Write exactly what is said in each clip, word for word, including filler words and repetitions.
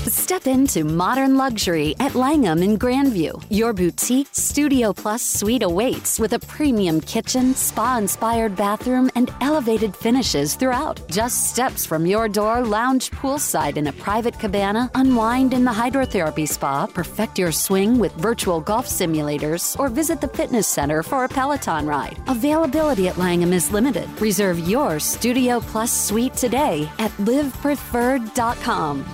Step into modern luxury at Langham in Grandview. Your boutique Studio Plus suite awaits with a premium kitchen, spa-inspired bathroom, and elevated finishes throughout. Just steps from your door, lounge poolside in a private cabana, unwind in the hydrotherapy spa, perfect your swing with virtual golf simulators, or visit the fitness center for a Peloton ride. Availability at Langham is limited. Reserve your Studio Plus suite today at live preferred dot com.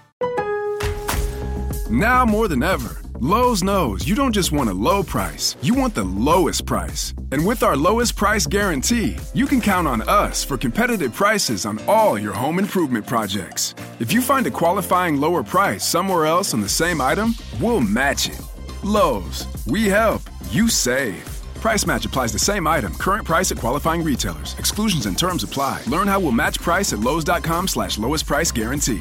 Now more than ever, Lowe's knows you don't just want a low price, you want the lowest price. And with our lowest price guarantee, you can count on us for competitive prices on all your home improvement projects. If you find a qualifying lower price somewhere else on the same item, we'll match it. Lowe's, we help, you save. Price match applies the same item. Current price at qualifying retailers. Exclusions and terms apply. Learn how we'll match price at lowes.com slash lowest price guarantee.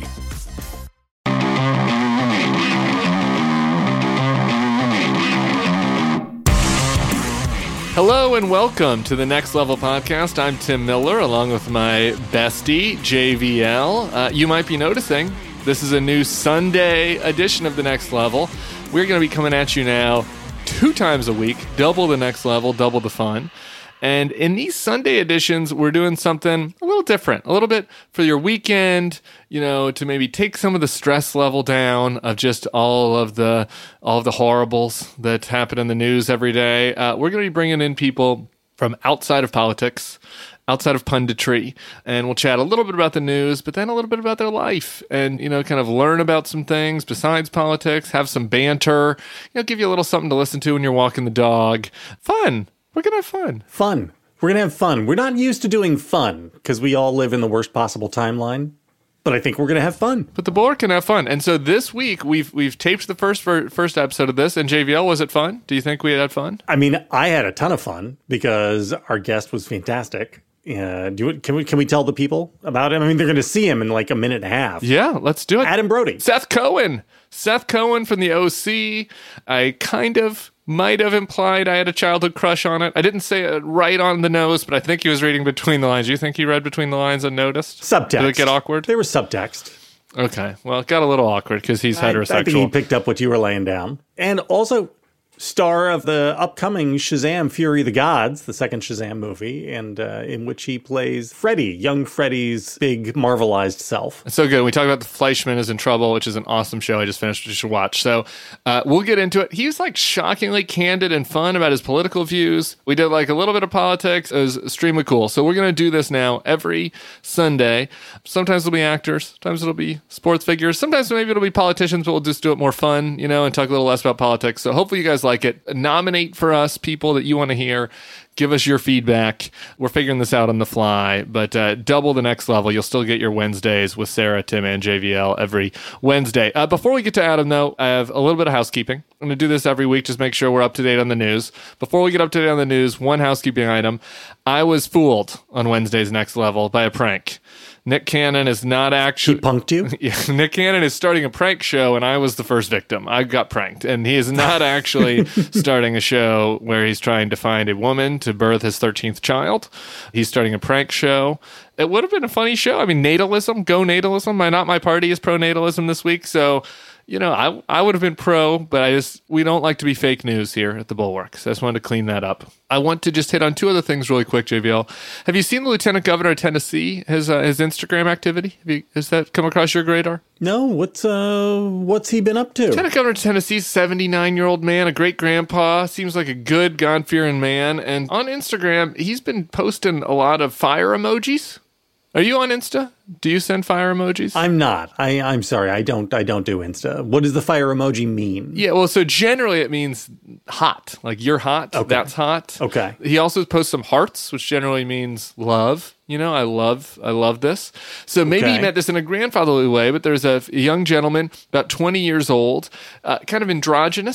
Hello and welcome to the Next Level Podcast. I'm Tim Miller, along with my bestie, J V L. Uh, you might be noticing this is a new Sunday edition of the Next Level. We're going to be coming at you now two times a week, double the next level, double the fun. And in these Sunday editions, we're doing something a little different, a little bit for your weekend, you know, to maybe take some of the stress level down of just all of the all of the horribles that happen in the news every day. Uh, we're going to be bringing in people from outside of politics, outside of punditry, and we'll chat a little bit about the news, but then a little bit about their life and, you know, kind of learn about some things besides politics, have some banter, you know, give you a little something to listen to when you're walking the dog. Fun. We're going to have fun. Fun. We're going to have fun. We're not used to doing fun because we all live in the worst possible timeline. But I think we're going to have fun. But the board can have fun. And so this week, we've we've taped the first ver- first episode of this. And J V L, was it fun? Do you think we had fun? I mean, I had a ton of fun because our guest was fantastic. Uh, do it, can we can we tell the people about him? I mean, they're going to see him in like a minute and a half. Yeah, let's do it. Adam Brody. Seth Cohen. Seth Cohen from the O C. I kind of might have implied I had a childhood crush on it. I didn't say it right on the nose, but I think he was reading between the lines. You think he read between the lines and noticed? Subtext. Did it get awkward? There was subtext. Okay. Well, it got a little awkward because he's I, heterosexual. I think he picked up what you were laying down. And also, star of the upcoming Shazam! Fury of the Gods, the second Shazam movie, and uh, in which he plays Freddy, young Freddy's big Marvelized self. It's so good. We talk about The Fleischman is in Trouble, which is an awesome show I just finished, which you should watch. So uh, we'll get into it. He's like shockingly candid and fun about his political views. We did like a little bit of politics. It was extremely cool. So we're going to do this now every Sunday. Sometimes it'll be actors. Sometimes it'll be sports figures. Sometimes maybe it'll be politicians, but we'll just do it more fun, you know, and talk a little less about politics. So hopefully you guys like it. Nominate for us people that you want to hear. Give us your feedback. We're figuring this out on the fly, but uh, double the next level. You'll still get your Wednesdays with Sarah, Tim, and J V L every Wednesday. Uh, before we get to Adam, though, I have a little bit of housekeeping. I'm going to do this every week, just make sure we're up to date on the news. Before we get up to date on the news, one housekeeping item. I was fooled on Wednesday's Next Level by a prank. Nick Cannon is not actually... He punked you? Yeah, Nick Cannon is starting a prank show, and I was the first victim. I got pranked. And he is not actually starting a show where he's trying to find a woman to birth his thirteenth child. He's starting a prank show. It would have been a funny show. I mean, natalism, go natalism. My Not My Party is pro-natalism this week, so... You know, I I would have been pro, but I just we don't like to be fake news here at the Bulwark. So I just wanted to clean that up. I want to just hit on two other things really quick, J V L. Have you seen the Lieutenant Governor of Tennessee, his uh, his Instagram activity? Have you, has that come across your radar? No. What's uh what's he been up to? Lieutenant Governor of Tennessee, seventy-nine-year-old man, a great grandpa, seems like a good God-fearing man. And on Instagram, he's been posting a lot of fire emojis. Are you on Insta? Do you send fire emojis? I'm not. I, I'm sorry. I don't I don't do Insta. What does the fire emoji mean? Yeah, well, so generally it means hot. Like, you're hot. Okay. That's hot. Okay. He also posts some hearts, which generally means love. You know, I love I love this. So maybe Okay. he meant this in a grandfatherly way, but there's a, a young gentleman, about twenty years old, uh, kind of androgynous,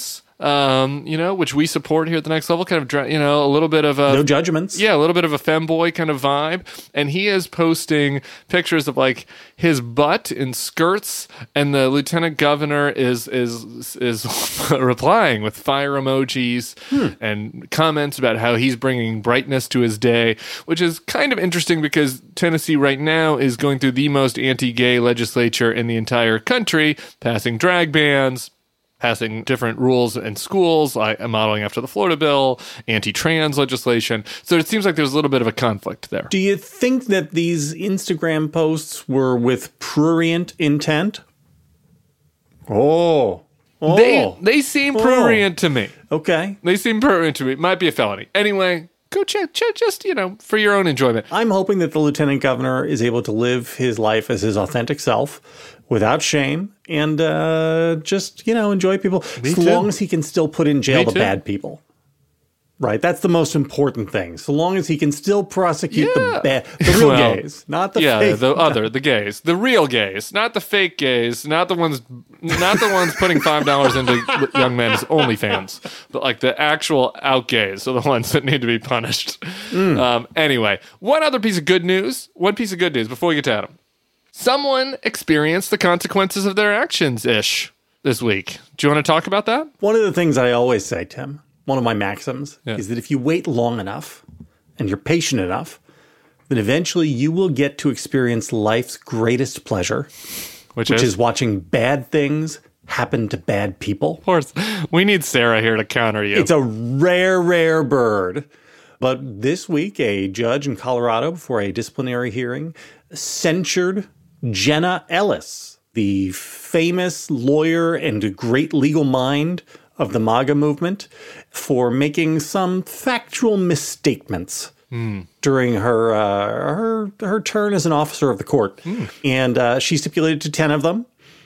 um, you know, which we support here at the Next Level, kind of, dra- you know, a little bit of a... No judgments. Yeah, a little bit of a femboy kind of vibe. And he is posting pictures of, like, his butt in skirts, and the lieutenant governor is is is replying with fire emojis hmm. and comments about how he's bringing brightness to his day, which is kind of interesting because Tennessee right now is going through the most anti-gay legislature in the entire country, passing drag bans, passing different rules in schools, like modeling after the Florida bill, anti-trans legislation. So it seems like there's a little bit of a conflict there. Do you think that these Instagram posts were with prurient intent? Oh. Oh. They, they seem prurient oh. to me. Okay. They seem prurient to me. It might be a felony. Anyway, go check, check, just, you know, for your own enjoyment. I'm hoping that the lieutenant governor is able to live his life as his authentic self without shame and uh, just, you know, enjoy people. Me as too. long as he can still put in jail Me the too. bad people. Right? That's the most important thing. So long as he can still prosecute Yeah. the bad, the real Well, gays, not the yeah, fake. the other, the gays, the real gays, not the fake gays, not the ones, not the ones putting five dollars into young men's OnlyFans, but like the actual out gays are the ones that need to be punished. Mm. Um, anyway, one other piece of good news, one piece of good news before we get to Adam. Someone experienced the consequences of their actions-ish this week. Do you want to talk about that? One of the things I always say, Tim, one of my maxims, yeah. is that if you wait long enough and you're patient enough, then eventually you will get to experience life's greatest pleasure, Which, which is? is watching bad things happen to bad people. Of course. We need Sarah here to counter you. It's a rare, rare bird. But this week, a judge in Colorado, before a disciplinary hearing, censured Jenna Ellis, the famous lawyer and great legal mind of the MAGA movement, for making some factual misstatements mm. during her, uh, her her turn as an officer of the court. Mm. And uh, she stipulated to ten of them.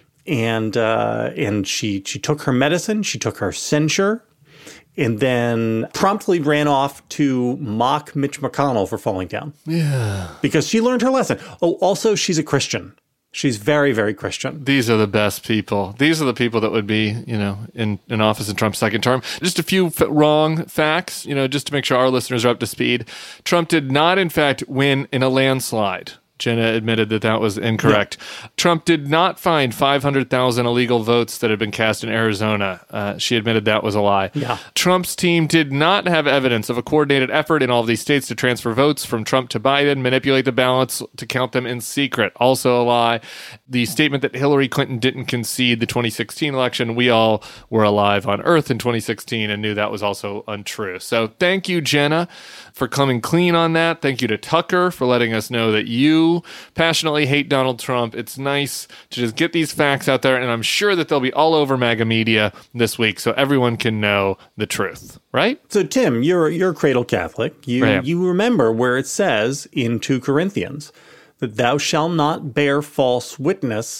And uh, and she she took her medicine, she took her censure, and then promptly ran off to mock Mitch McConnell for falling down. Yeah. Because she learned her lesson. Oh, also, she's a Christian. She's very, very Christian. These are the best people. These are the people that would be, you know, in, in office in Trump's second term. Just a few f- wrong facts, you know, just to make sure our listeners are up to speed. Trump did not, in fact, win in a landslide. Jenna admitted that that was incorrect. Yeah. Trump did not find five hundred thousand illegal votes that had been cast in Arizona. Uh, she admitted that was a lie. Yeah. Trump's team did not have evidence of a coordinated effort in all of these states to transfer votes from Trump to Biden, manipulate the ballots to count them in secret. Also a lie. The statement that Hillary Clinton didn't concede the twenty sixteen election, we all were alive on Earth in twenty sixteen and knew that was also untrue. So thank you, Jenna, for coming clean on that. Thank you to Tucker for letting us know that you passionately hate Donald Trump. It's nice to just get these facts out there, and I'm sure that they'll be all over MAGA media this week so everyone can know the truth, right? So, Tim, you're you're a cradle Catholic. You right. you remember where it says in two Corinthians that thou shalt not bear false witness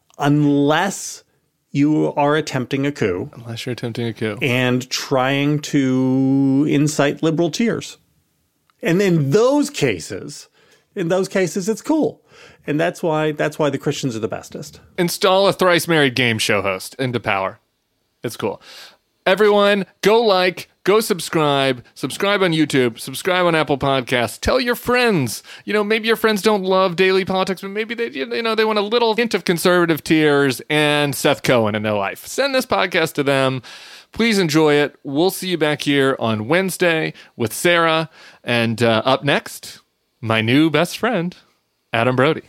unless you are attempting a coup. Unless you're attempting a coup. And trying to incite liberal tears. And in those cases... In those cases, it's cool. And that's why that's why the Christians are the bestest. Install a thrice married game show host into power. It's cool. Everyone, go like, go subscribe, subscribe on YouTube, subscribe on Apple Podcasts. Tell your friends. You know, maybe your friends don't love daily politics, but maybe they, you know, they want a little hint of conservative tears and Seth Cohen in their life. Send this podcast to them. Please enjoy it. We'll see you back here on Wednesday with Sarah. And uh, up next, my new best friend, Adam Brody.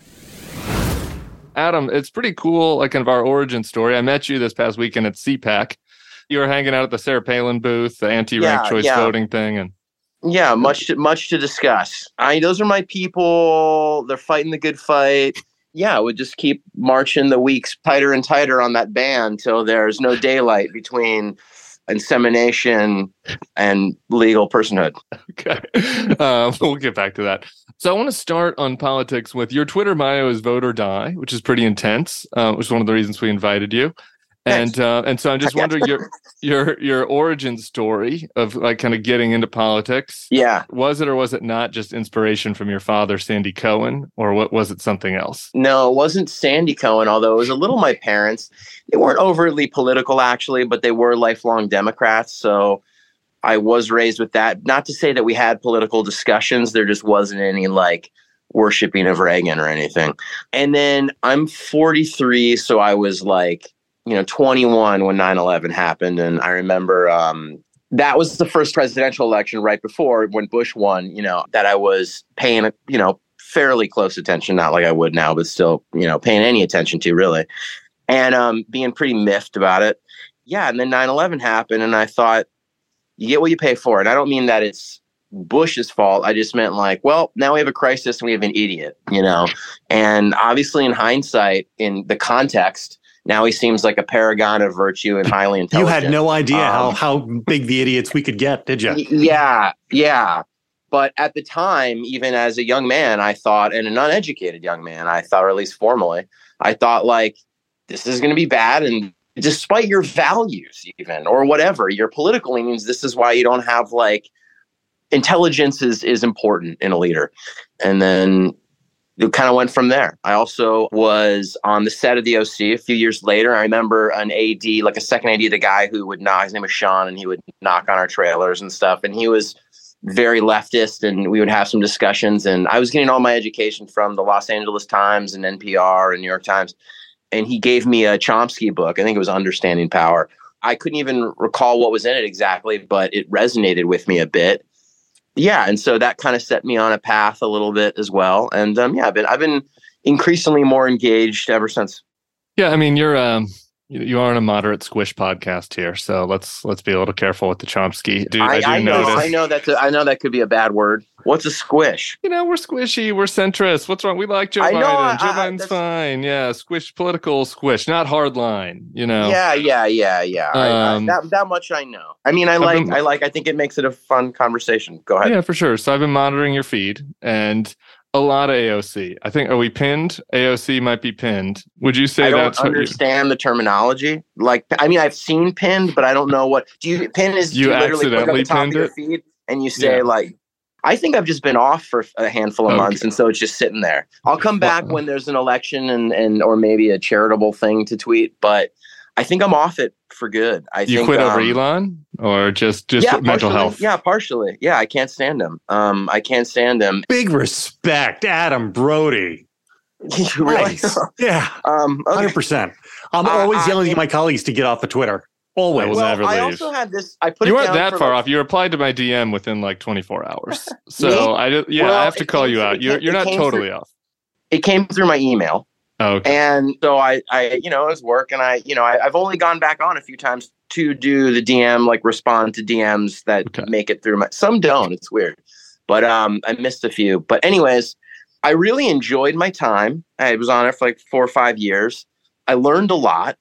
Adam, it's pretty cool, like kind of our origin story. I met you this past weekend at C PAC. You were hanging out at the Sarah Palin booth, the anti-ranked yeah, choice yeah. voting thing, and yeah, much to, much to discuss. I those are my people. They're fighting the good fight. Yeah, I would just keep marching the weeks tighter and tighter on that band till there's no daylight between insemination and legal personhood. Okay. Uh, we'll get back to that. So I want to start on politics with your Twitter bio is vote or die, which is pretty intense, uh, which is one of the reasons we invited you. And uh, and so I'm just wondering your your your origin story of like kind of getting into politics. Yeah. Was it or was it not just inspiration from your father, Sandy Cohen, or what was it something else? No, it wasn't Sandy Cohen, although it was a little my parents. They weren't overtly political, actually, but they were lifelong Democrats. So I was raised with that. Not to say that we had political discussions. There just wasn't any like worshiping of Reagan or anything. And then I'm forty-three, so I was like, you know, twenty-one when nine eleven happened. And I remember um, that was the first presidential election right before when Bush won, you know, that I was paying, you know, fairly close attention, not like I would now, but still, you know, paying any attention to really. And um, being pretty miffed about it. Yeah. And then nine eleven happened and I thought, you get what you pay for. And I don't mean that it's Bush's fault. I just meant like, well, now we have a crisis and we have an idiot, you know, and obviously in hindsight, in the context, now he seems like a paragon of virtue and highly intelligent. You had no idea um, how, how big the idiots we could get, did you? Yeah, yeah. But at the time, even as a young man, I thought, and an uneducated young man, I thought, or at least formally, I thought like, this is going to be bad. And despite your values even, or whatever, your political leanings, this is why you don't have like, intelligence is, is important in a leader. And then it kind of went from there. I also was on the set of the O C a few years later. I remember an A D, like a second A D, the guy who would knock, his name was Sean, and he would knock on our trailers and stuff. And he was very leftist, and we would have some discussions. And I was getting all my education from the Los Angeles Times and N P R and New York Times. And he gave me a Chomsky book. I think it was Understanding Power. I couldn't even recall what was in it exactly, but it resonated with me a bit. Yeah, and so that kind of set me on a path a little bit as well. And um, yeah, I've been I've been increasingly more engaged ever since. Yeah, I mean, you're um, you, you are on a moderate squish podcast here, so let's let's be a little careful with the Chomsky. Dude, I, I, do I know, notice. I know that's a, I know that could be a bad word. What's a squish? You know, we're squishy. We're centrist. What's wrong? We like Joe I Biden. know, I, Joe I, Biden's fine. Yeah, squish, political squish, not hardline. You know. Yeah, yeah, yeah, yeah. Um, I, I, that that much I know. I mean, I I've like, been, I like. I think it makes it a fun conversation. Go ahead. Yeah, for sure. So I've been monitoring your feed, and a lot of A O C. I think, are we pinned? A O C might be pinned. Would you say I don't that's understand what the terminology? Like, I mean, I've seen pinned, but I don't know what. Do you pin is you, you literally accidentally click on the top pinned of your it? feed and you say Yeah. like. I think I've just been off for a handful of Okay. months, and so it's just sitting there. I'll come back Wow. when there's an election and, and or maybe a charitable thing to tweet, but I think I'm off it for good. I You think, quit um, over Elon, or just just yeah, mental partially. health? Yeah, partially. Yeah, I can't stand him. Um, I can't stand him. Big respect, Adam Brody. Really? Nice. Yeah, um, one okay. hundred percent. I'm I- always I- yelling at my colleagues to get off the Twitter. Always. I will Well, never I leave. also had this. I put You it weren't down that for far like, off. You replied to my D M within like twenty-four hours. So Me? I just, yeah, Well, I have to it call came you through- out. it You're came- you're it not came totally through- off. It came through my email. Oh, okay. And so I, I, you know, it was work, and I, you know, I, I've only gone back on a few times to do the D M, like respond to D Ms that Okay. make it through my. Some don't. It's weird, but um, I missed a few. But anyways, I really enjoyed my time. I was on it for like four or five years. I learned a lot.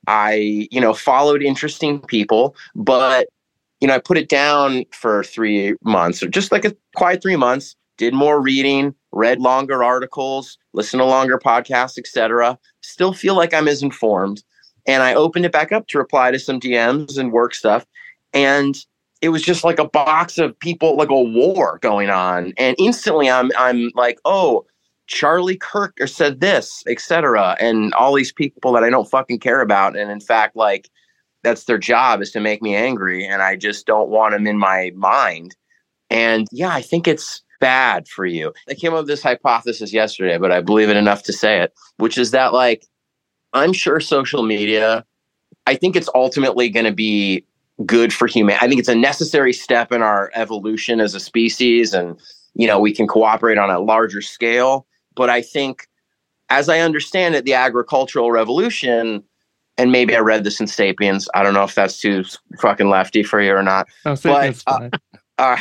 I, you know, followed interesting people, but you know, I put it down for three months, or just like a quiet three months. Did more reading, read longer articles, listened to longer podcasts, et cetera. Still feel like I'm as informed. And I opened it back up to reply to some D Ms and work stuff. And it was just like a box of people, like a war going on. And instantly I'm I'm like, oh, Charlie Kirk said this, et cetera. And all these people that I don't fucking care about. And in fact, like, that's their job, is to make me angry. And I just don't want them in my mind. And yeah, I think it's bad for you. I came up with this hypothesis yesterday, but I believe it enough to say it, which is that, like, I'm sure social media, I think it's ultimately going to be good for humanity. I think it's a necessary step in our evolution as a species, and, you know, we can cooperate on a larger scale. But I think, as I understand it, the agricultural revolution, and maybe I read this in Sapiens, I don't know if that's too fucking lefty for you or not. Oh, Sapiens but, fine. Uh,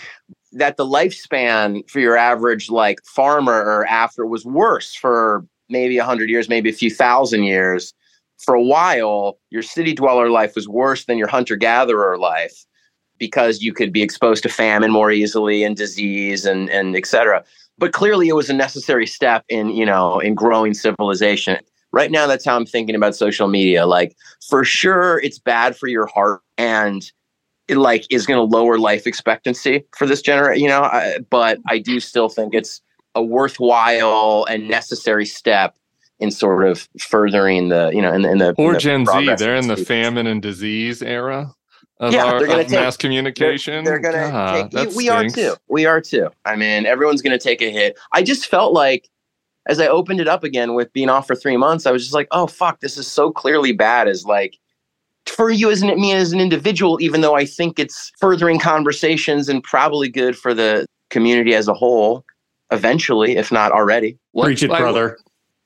that the lifespan for your average like farmer or after was worse for maybe a hundred years, maybe a few thousand years. For a while, your city dweller life was worse than your hunter gatherer life, because you could be exposed to famine more easily and disease and, and et cetera. But clearly it was a necessary step in, you know, in growing civilization. Right now, that's how I'm thinking about social media. Like, for sure, it's bad for your heart and it like is going to lower life expectancy for this generation, you know, I, but I do still think it's a worthwhile and necessary step in sort of furthering the, you know, in the, in the or in the Gen Z, they're in the species. famine and disease era of Yeah, our they're gonna of take, mass communication. They're, they're going God, to that take, we are stinks. too. We are too. I mean, everyone's going to take a hit. I just felt like, as I opened it up again with being off for three months, I was just like, oh, fuck, this is so clearly bad as like, for you as an, me as an individual, even though I think it's furthering conversations and probably good for the community as a whole, eventually, if not already. What- Preach it, like- brother.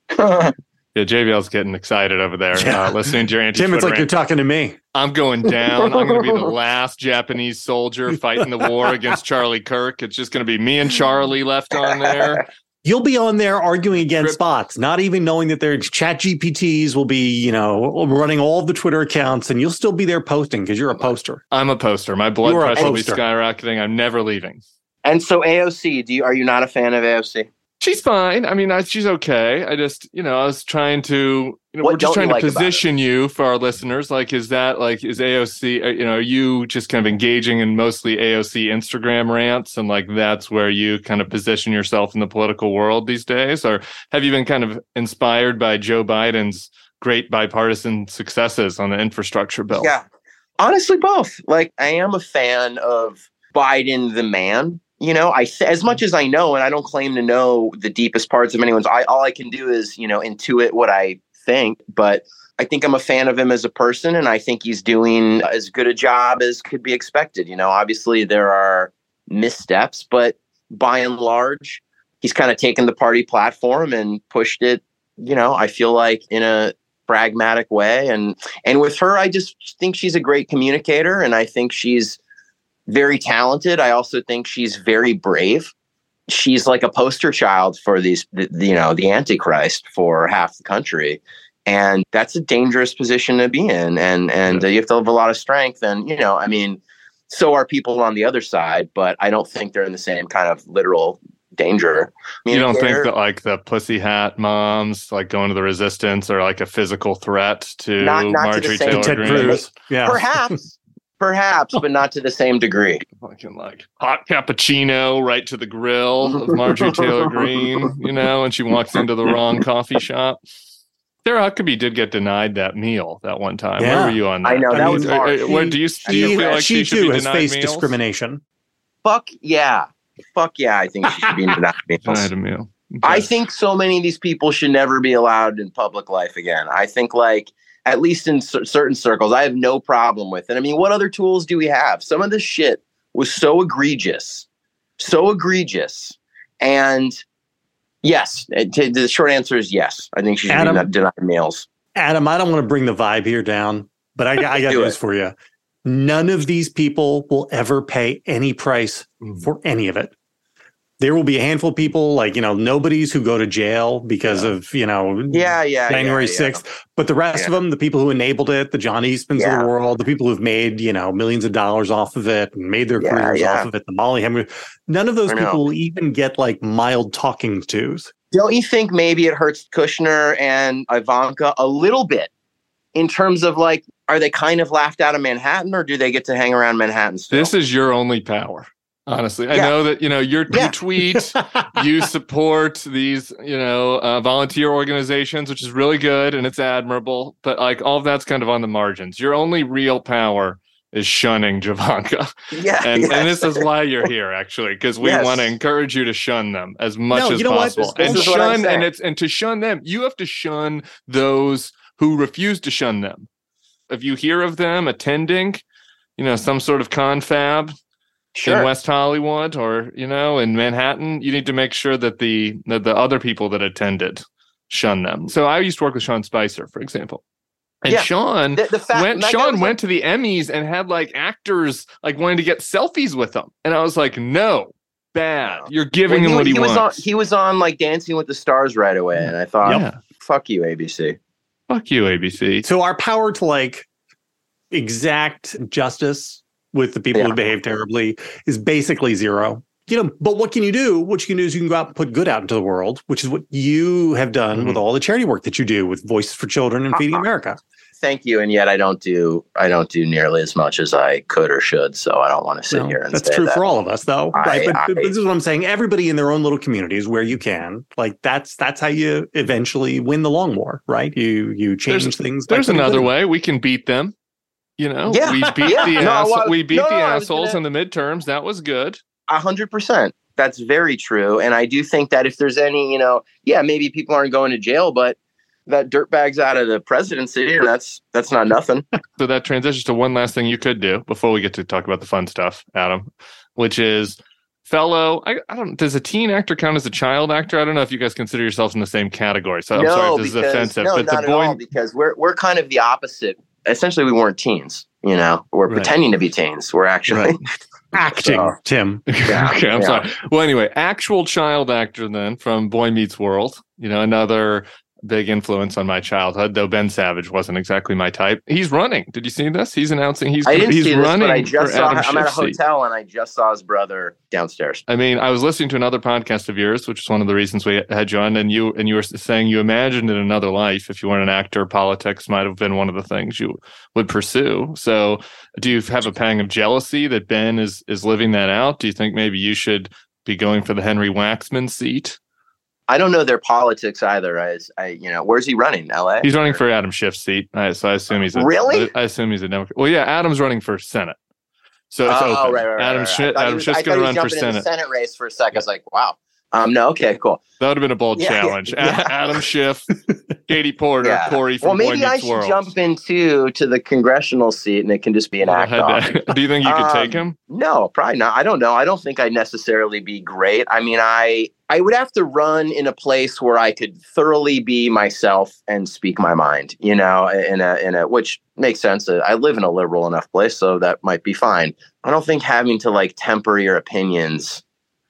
Yeah, J V L's getting excited over there, Yeah. uh, listening to your anti Tim, it's like you're talking to me. I'm going down. I'm going to be the last Japanese soldier fighting the war against Charlie Kirk. It's just going to be me and Charlie left on there. You'll be on there arguing against Rip. bots, not even knowing that their chat G P Ts will be, you know, running all of the Twitter accounts, and you'll still be there posting because you're a poster. I'm a poster. My blood You are a pressure will be poster. skyrocketing. I'm never leaving. And so A O C, do you, are you not a fan of A O C? She's fine. I mean, I, she's okay. I just, you know, I was trying to, you know, What we're just don't trying you to like about position you for our listeners. Like, is that like, is A O C, uh, you know, are you just kind of engaging in mostly A O C Instagram rants? And like, that's where you kind of position yourself in the political world these days? Or have you been kind of inspired by Joe Biden's great bipartisan successes on the infrastructure bill? Yeah. Honestly, both. Like, I am a fan of Biden, the man. You know, I as much as I know, and I don't claim to know the deepest parts of anyone's. I all I can do is, you know, intuit what I think. But I think I'm a fan of him as a person, and I think he's doing as good a job as could be expected. You know, obviously there are missteps, but by and large, he's kind of taken the party platform and pushed it. You know, I feel like in a pragmatic way, and and with her, I just think she's a great communicator, and I think she's very talented. I also think she's very brave. She's like a poster child for these, the, you know, the Antichrist for half the country. And that's a dangerous position to be in. And, and uh, you have to have a lot of strength. And, you know, I mean, so are people on the other side, but I don't think they're in the same kind of literal danger. I mean, You don't think they're- that like the pussy hat moms, like going to the resistance, are like a physical threat to Not- not to the Marjorie same- Taylor Ted Greene? Cruz. Yeah. Perhaps, perhaps, but not to the same degree. Fucking like hot cappuccino right to the grill of Marjorie Taylor Greene, you know, and she walks into the wrong coffee shop. Sarah Huckabee did get denied that meal that one time. Yeah. Where were you on that? I know, I that mean, was Uh, hard. uh, Where do you, do you She, feel like she she, should too be has denied faced meals? discrimination. Fuck yeah. Fuck yeah, I think she should be denied meals. Denied a meal. Okay. I think so many of these people should never be allowed in public life again. I think, like, at least in cer- certain circles, I have no problem with it. I mean, what other tools do we have? Some of this shit was so egregious, so egregious. And yes, it, t- the short answer is yes. I think she should Adam? be denied meals. Adam, I don't want to bring the vibe here down, but I, I got Do news it. for you. None of these people will ever pay any price for any of it. There will be a handful of people, like, you know, nobodies who go to jail because Yeah. of, you know, Yeah, yeah. January yeah, yeah. sixth. But the rest of them, the people who enabled it, the John Eastmans Yeah. of the world, the people who've made, you know, millions of dollars off of it and made their Yeah, careers yeah. off of it, the Molly Hemingway, none of those I know. people will even get like mild talking tos. Don't you think maybe it hurts Kushner and Ivanka a little bit in terms of, like, are they kind of laughed out of Manhattan, or do they get to hang around Manhattan still? This is your only power. Honestly, I Yeah. know that, you know, you're, Yeah. you tweet, you support these, you know, uh, volunteer organizations, which is really good and it's admirable. But like all of that's kind of on the margins. Your only real power is shunning Javanka. yeah, And, yes. and this is why you're here, actually, because we Yes. want to encourage you to shun them as much No, as you know what? possible. This- And this is what I'm shun, saying. and it's and to shun them, you have to shun those who refuse to shun them. If you hear of them attending, you know, some sort of confab Sure. in West Hollywood or, you know, in Manhattan, you need to make sure that the, that the other people that attended shun them. So I used to work with Sean Spicer, for example. And Yeah. Sean The- the fact- went that guy Sean was went to the Emmys and had like actors like wanting to get selfies with him. And I was like, no, bad. You're giving Well, him what he, he was on. wants. He was on like Dancing with the Stars right away, and I thought, yeah. "Fuck you, A B C." Fuck you, A B C. So our power to like exact justice with the people Yeah. who behave terribly is basically zero. You know, but what can you do? What you can do is you can go out and put good out into the world, which is what you have done mm-hmm. with all the charity work that you do with Voices for Children and Feeding uh-huh. America. Thank you. And yet I don't do I don't do nearly as much as I could or should. So I don't want to sit no, here and that's say true that. for all of us, though. I, right. But, I, but this is what I'm saying. Everybody in their own little communities where you can, like that's that's how you eventually win the long war, right? You you change there's, things. There's another way we can beat them. You know, yeah. we beat yeah. the no, ass- well, we beat no, the no, assholes gonna, in the midterms. That was good. A hundred percent. That's very true. And I do think that if there's any, you know, yeah, maybe people aren't going to jail, but that dirtbag's out of the presidency, and that's that's not nothing. So that transitions to one last thing you could do before we get to talk about the fun stuff, Adam, which is fellow. I, I don't. Does a teen actor count as a child actor? I don't know if you guys consider yourselves in the same category. So I'm no, sorry if this because, is offensive. No, but not the boy, at all. Because we're we're kind of the opposite. Essentially, we weren't teens. You know, we're right. pretending to be teens. We're actually. Right. Acting, so, Tim. Yeah, okay, I'm yeah. sorry. Well, anyway, actual child actor then from Boy Meets World. You know, another big influence on my childhood, though Ben Savage wasn't exactly my type. He's running. Did you see this? He's announcing he's, I didn't he's see this, running but I just saw, Adam I'm at a Schiff's hotel seat. and I just saw his brother downstairs. I mean, I was listening to another podcast of yours, which is one of the reasons we had you on, and you and you were saying you imagined in another life, if you weren't an actor, politics might have been one of the things you would pursue. So do you have a pang of jealousy that Ben is is living that out? Do you think maybe you should be going for the Henry Waxman seat? I don't know their politics either. I, I, you know, where's he running? L A? He's running for Adam Schiff's seat. I, so I assume he's a, really. I assume he's a Democrat. Well, yeah, Adam's running for Senate, so it's oh, open. Right, right, right, Adam right. Schiff, Adam was, Schiff's going to run for Senate. In the Senate race for a sec. I was like, wow. Um, no, okay, cool. That would have been a bold yeah, challenge. Yeah. Adam Schiff, Katie Porter, yeah. Corey from Well, maybe Boy I Meets should World. jump into to the congressional seat, and it can just be an act off. Do you think you could um, take him? No, probably not. I don't know. I don't think I'd necessarily be great. I mean, I I would have to run in a place where I could thoroughly be myself and speak my mind. You know, in a in a which makes sense. I live in a liberal enough place, so that might be fine. I don't think having to like temper your opinions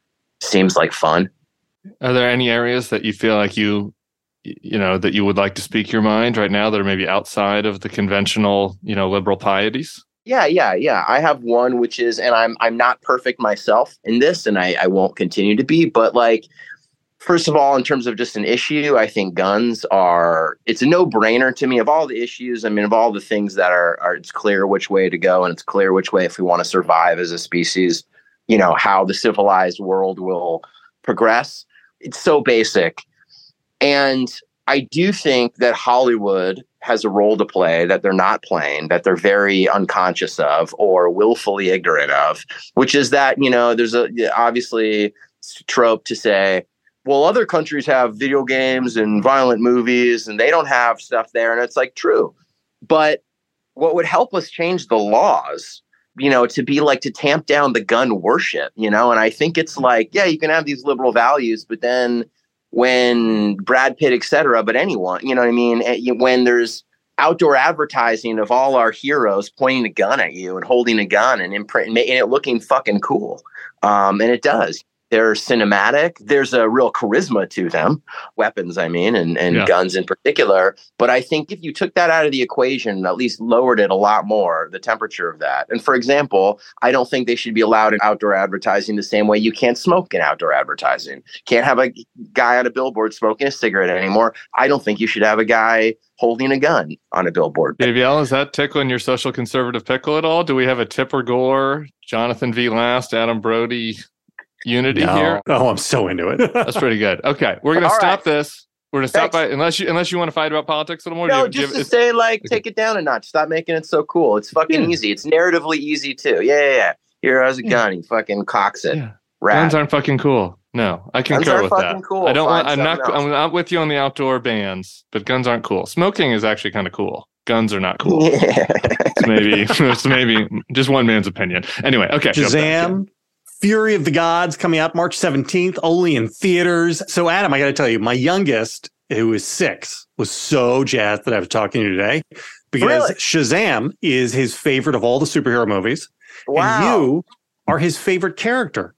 seems like fun. Are there any areas that you feel like you, you know, that you would like to speak your mind right now that are maybe outside of the conventional, you know, liberal pieties? Yeah, yeah, yeah. I have one, which is, and I'm I'm not perfect myself in this, and I, I won't continue to be, but like, first of all, in terms of just an issue, I think guns are, it's a no-brainer to me. Of all the issues, I mean, of all the things that are, are it's clear which way to go, and it's clear which way, if we want to survive as a species, you know, how the civilized world will progress. It's so basic. And I do think that Hollywood has a role to play that they're not playing, that they're very unconscious of or willfully ignorant of, which is that, you know, there's a obviously trope to say, well, other countries have video games and violent movies and they don't have stuff there. And it's like, true. But what would help us change the laws, you know, to be like to tamp down the gun worship, you know, and I think it's like, yeah, you can have these liberal values, but then when Brad Pitt, et cetera, but anyone, you know what I mean? When there's outdoor advertising of all our heroes pointing a gun at you and holding a gun and imprint and it looking fucking cool. Um, and it does. They're cinematic. There's a real charisma to them, weapons, I mean, and, and yeah. guns in particular. But I think if you took that out of the equation, at least lowered it a lot more, the temperature of that. And for example, I don't think they should be allowed in outdoor advertising the same way you can't smoke in outdoor advertising. Can't have a guy on a billboard smoking a cigarette anymore. I don't think you should have a guy holding a gun on a billboard. J V L, is that tickling your social conservative pickle at all? Do we have a Tipper Gore, Jonathan V. Last, Adam Brody unity no. here? Oh, I'm so into it. That's pretty good. Okay, we're gonna All stop right. this. We're gonna stop by unless you unless you want to fight about politics a little more. No, you, just you, to say, like, take it down a notch. Stop making it so cool. It's fucking yeah. easy. It's narratively easy too. Yeah, yeah, yeah. Here has a gun. He fucking cocks it. Yeah. Rat. Guns aren't fucking cool. No, I Guns concur aren't with fucking that. Cool. I don't Find want. I'm not. something else. I'm not with you on the outdoor bans, but guns aren't cool. Smoking is actually kind of cool. Guns are not cool. Yeah. It's maybe it's maybe just one man's opinion. Anyway, okay. Shazam. Fury of the Gods coming out March seventeenth, only in theaters. So, Adam, I got to tell you, my youngest, who is six, was so jazzed that I was talking to you today because really? Shazam is his favorite of all the superhero movies. Wow. And you are his favorite character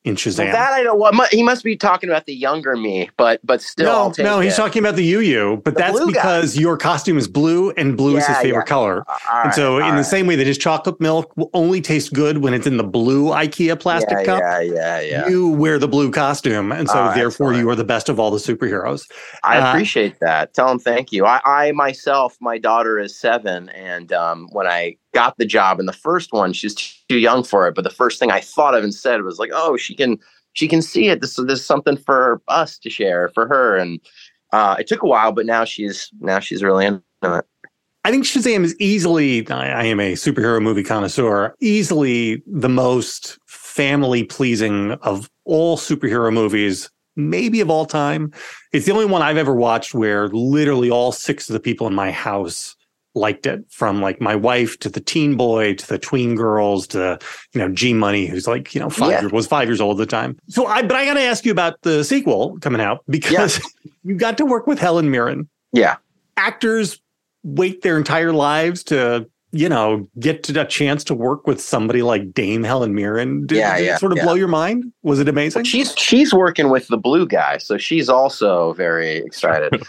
in Shazam. Well, that I don't. Well, he must be talking about the younger me, but but still, I'll no, take no, he's it. talking about the Yu Yu, but The that's blue guy. because your costume is blue, and blue is his Yeah, favorite yeah. color. All and right, so, in all the right. same way that his chocolate milk will only taste good when it's in the blue IKEA plastic yeah, cup, yeah, yeah, yeah. you wear the blue costume, and so Oh, therefore excellent. you are the best of all the superheroes. I Uh, appreciate that. Tell him thank you. I, I myself, my daughter is seven, and um, when I got the job in the first one, she's too young for it. But the first thing I thought of and said was like, "Oh, she can, she can see it. This, this is something for us to share for her." And uh, it took a while, but now she's now she's really into it. I think Shazam is easily, I, I am a superhero movie connoisseur, easily the most family pleasing of all superhero movies, maybe of all time. It's the only one I've ever watched where literally all six of the people in my house liked it, from like my wife to the teen boy to the tween girls to, you know, G Money, who's like, you know, five Yeah. years, was five years old at the time. So I, but I got to ask you about the sequel coming out because you got to work with Helen Mirren. Yeah. Actors wait their entire lives to, you know, get to a chance to work with somebody like Dame Helen Mirren. Did, Yeah, did yeah, it sort of yeah. blow your mind? Was it amazing? She's she's working with the blue guy, so she's also very excited.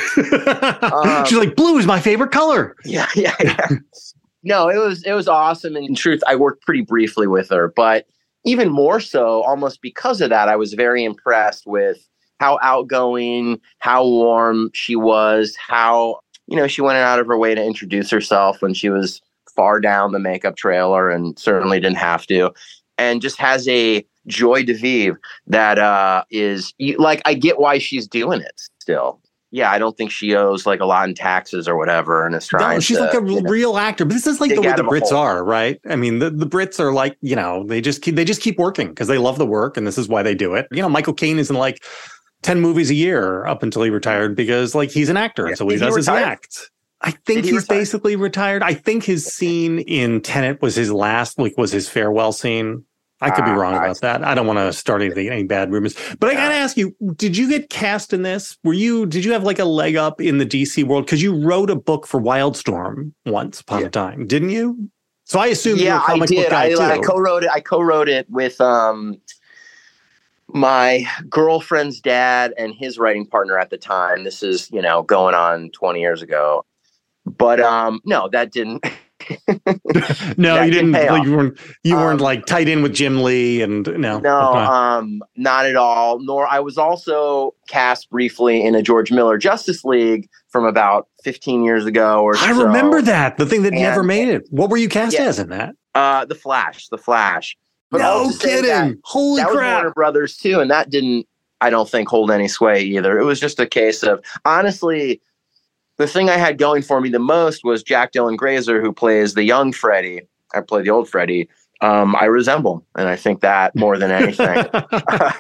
Um, She's like, blue is my favorite color. Yeah, yeah, yeah. No, it was it was awesome. And in truth, I worked pretty briefly with her, but even more so, almost because of that, I was very impressed with how outgoing, how warm she was, how, you know, she went out of her way to introduce herself when she was far down the makeup trailer and certainly didn't have to, and just has a joy de vivre that uh, is you- like, I get why she's doing it still. Yeah, I don't think she owes like a lot in taxes or whatever, and is trying. No, she's to, like a you know, real actor. But this is like the dig way out the of a Brits hole. are, right? I mean, the, the Brits are like, you know, they just keep they just keep working because they love the work, and this is why they do it. You know, Michael Caine is in like ten movies a year up until he retired because like he's an actor, and so what he Did he does is he retire? acts. I think Did he he's retire? basically retired. I think his scene in Tenet was his last, like, was his farewell scene. I could be Ah, wrong I about that. I don't want to start anything, any bad rumors. But I Yeah. got to ask you, did you get cast in this? Were you, did you have like a leg up in the D C world? Because you wrote a book for Wildstorm once upon Yeah. a time, didn't you? So I assume you're Yeah, a I comic book did. guy I, too. I co-wrote it. I co-wrote it with um, my girlfriend's dad and his writing partner at the time. This is, you know, going on twenty years ago. But um, no, that didn't. no, that you didn't didn't. pay Like, off. you weren't. You weren't Um, like tight in with Jim Lee, and no. No, Okay. um, not at all. Nor I was also cast briefly in a George Miller Justice League from about fifteen years ago or I so. remember that, the thing that And- never made it. What were you cast Yeah. as in that? Uh, the Flash, the Flash. But all No to say kidding! that- Holy that was crap! Warner Brothers too, and that didn't, I don't think, hold any sway either. It was just a case of, honestly, the thing I had going for me the most was Jack Dylan Grazer, who plays the young Freddy. I play the old Freddy. Um, I resemble, and I think that more than anything uh,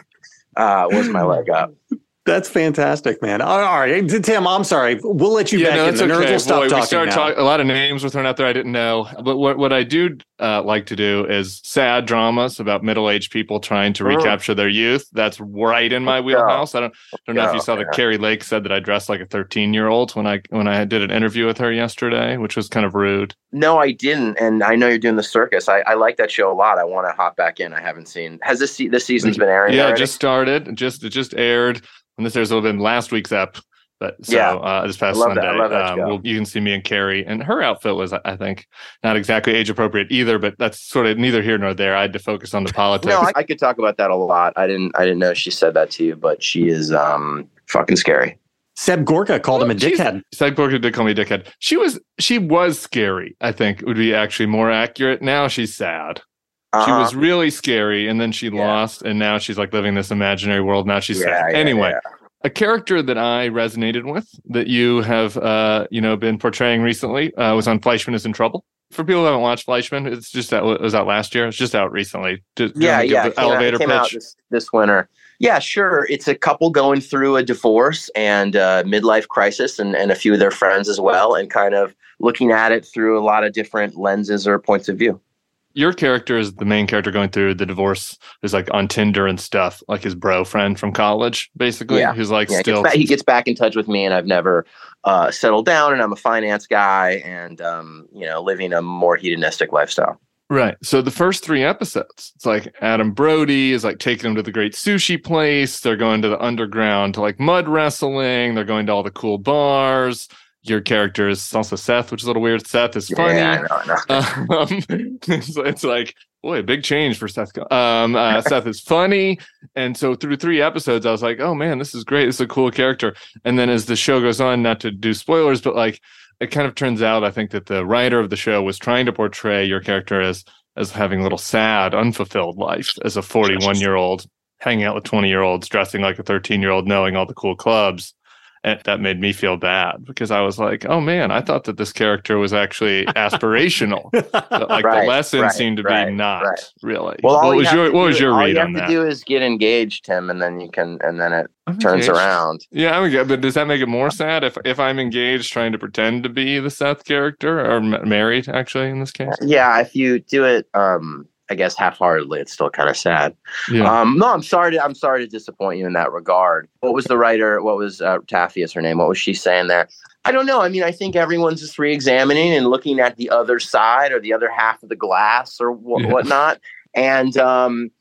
was my leg up. That's fantastic, man. All right, Tim, I'm sorry. We'll let you Yeah, back no, in. that's The nerds okay. will stop Boy, we talking started now. talking a lot of names were thrown out there I didn't know. But what what I do uh, like to do is sad dramas about middle-aged people trying to Mm. recapture their youth. That's right in my Let's go. wheelhouse. I don't don't know if go, you saw that yeah. Carrie Lake said that I dressed like a thirteen-year-old when I when I did an interview with her yesterday, which was kind of rude. No, I didn't, and I know you're doing the circus. I, I like that show a lot. I want to hop back in. I haven't seen. Has this se- this season's been airing? Yeah, it already? just started. Just it just aired. And this airs a little bit in last week's ep. But so Yeah. uh, this past I love that. Sunday, I love that um, show. we'll, you can see me and Carrie, and her outfit was, I think, not exactly age appropriate either. But that's sort of neither here nor there. I had to focus on the politics. No, I, I could talk about that a lot. I didn't. I didn't know she said that to you, but she is um fucking scary. Seb Gorka called him a She's- dickhead. Side Porker did call me a dickhead. She was she was scary. I think would be actually more accurate. Now she's sad. She Uh-huh. was really scary, and then she Yeah. lost, and now she's like living this imaginary world. Now she's Yeah, sad. yeah, Anyway. yeah. A character that I resonated with, that you have, uh, you know, been portraying recently, uh, was on Fleischman is in Trouble. For people who haven't watched Fleischman, it's just out, it was out last year. It's just out recently. Just Yeah, give yeah. the It came, out, elevator it came out pitch. this, this winter. Yeah, sure. It's a couple going through a divorce and uh, midlife crisis, and, and a few of their friends as well, and kind of looking at it through a lot of different lenses or points of view. Your character is the main character going through the divorce. Is like on Tinder and stuff, like his bro friend from college, basically, Yeah. who's like Yeah, he, still. gets back, he gets back in touch with me, and I've never uh, settled down, and I'm a finance guy, and um, you know, living a more hedonistic lifestyle. Right. So the first three episodes, it's like Adam Brody is like taking them to the great sushi place. They're going to the underground to like mud wrestling. They're going to all the cool bars. Your character is also Seth, which is a little weird. Seth is funny. Yeah, I know, I know. Um, it's, it's like, boy, big change for Seth. Um, uh, Seth is funny. And so through three episodes, I was like, oh man, this is great. This is a cool character. And then as the show goes on, not to do spoilers, but like, it kind of turns out, I think that the writer of the show was trying to portray your character as as having a little sad, unfulfilled life as a forty-one-year-old hanging out with twenty-year-olds, dressing like a thirteen-year-old, knowing all the cool clubs. And that made me feel bad because I was like, oh man, I thought that this character was actually aspirational. But like right, the lesson right, seemed to right, be not right. really. Well, all what you was have your to what do- was your all read you have on to that? do is get engaged, Tim, and then you can, and then it I'm turns engaged. around. Yeah, I'm engaged, but does that make it more sad if if I'm engaged trying to pretend to be the Seth character or m- married actually in this case? Yeah, if you do it, um, I guess half-heartedly, it's still kind of sad. Yeah. Um, no, I'm sorry. To, I'm sorry to disappoint you in that regard. What was the writer? What was uh, Taffy is her name? What was she saying there? I don't know. I mean, I think everyone's just re-examining and looking at the other side or the other half of the glass or wh- Yeah. whatnot. And um,